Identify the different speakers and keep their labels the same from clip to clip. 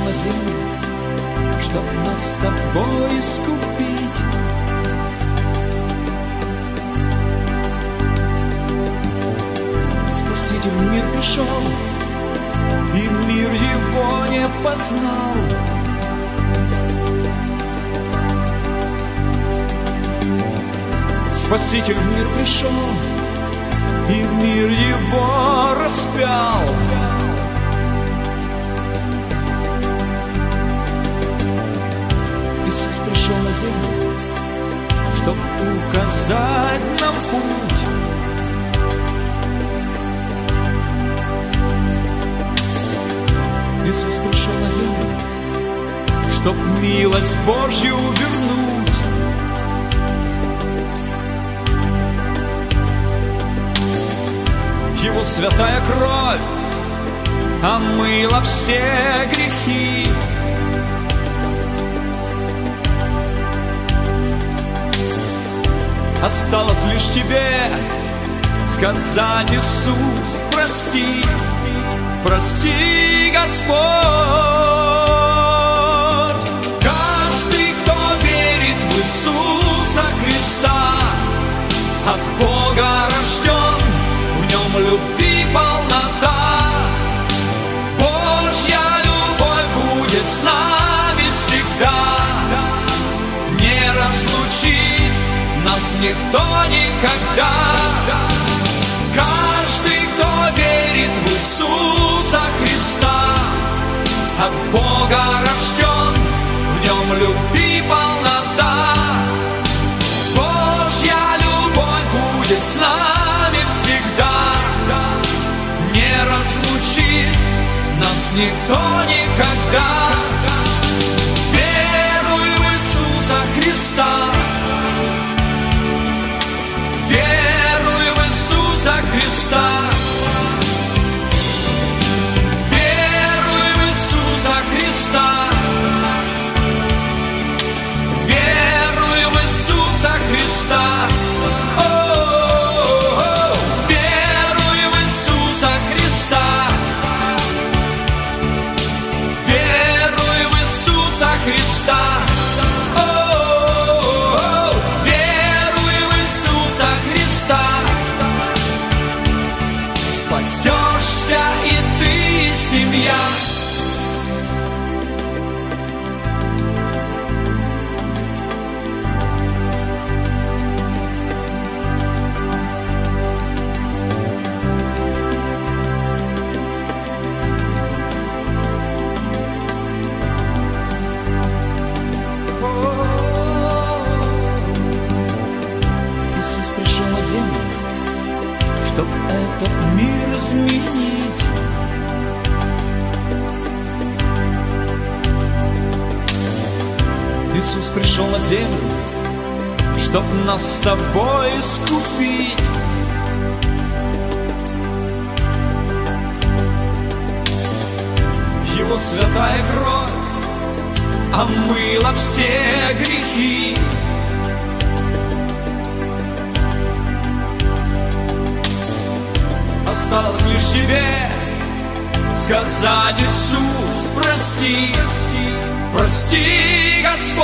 Speaker 1: на землю, чтоб нас с тобой искупить. Спаситель в мир пришел, и мир его не познал. Спаситель в мир пришел, и мир его распял. Иисус пришел на землю, чтоб указать нам путь. Иисус пришел на землю, чтоб милость Божью вернуть. Его святая кровь омыла все грехи. Осталось лишь тебе сказать: Иисус, прости, прости, Господь. Каждый, кто верит в Иисуса Христа, от Бога рожден, в нем любви полнота. Божья любовь будет с нами всегда, не разлучит нас никто никогда. Каждый, кто верит в Иисуса Христа, от Бога рожден, в нем любви полнота. Божья любовь будет с нами всегда, не разлучит нас никто никогда. Веруй в Иисуса Христа, веруй в Иисуса Христа, веруй в Иисуса Христа, веруй в Иисуса Христа. Веруй в Иисуса Христа, веруй в Иисуса Христа. Спасешься и ты, и семья. Иисус пришел на землю, чтоб этот мир изменить. Иисус пришел на землю, чтоб нас с тобой искупить. Его святая кровь омыла все грехи. Осталось лишь тебе сказать: Иисус, прости, прости, Господь.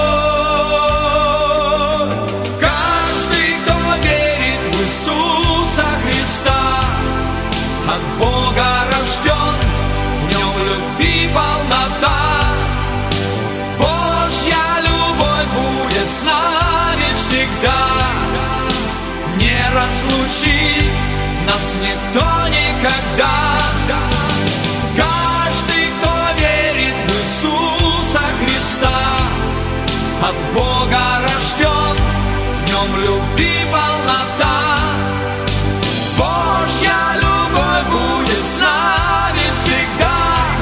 Speaker 1: Каждый, кто верит в Иисуса Христа, от Бога рожден, в нем любви полнота. Божья любовь будет с нами всегда, не разлучит нас никто никогда. Каждый, кто верит в Иисуса Христа, от Бога рожден, в нем любви полнота. Божья любовь будет с нами всегда,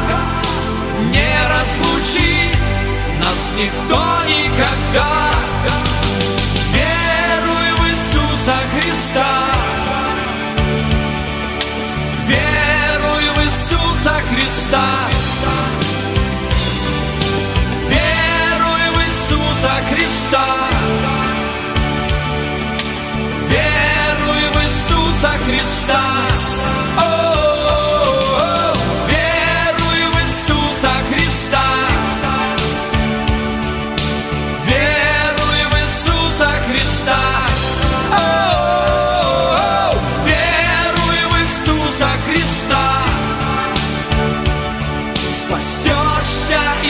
Speaker 1: не разлучит нас никто никогда. Веруй в Иисуса Христа, веруй в Иисуса Христа, веруй в Иисуса Христа, веруй в Иисуса Христа. Веруй в Иисуса Христа. спасешься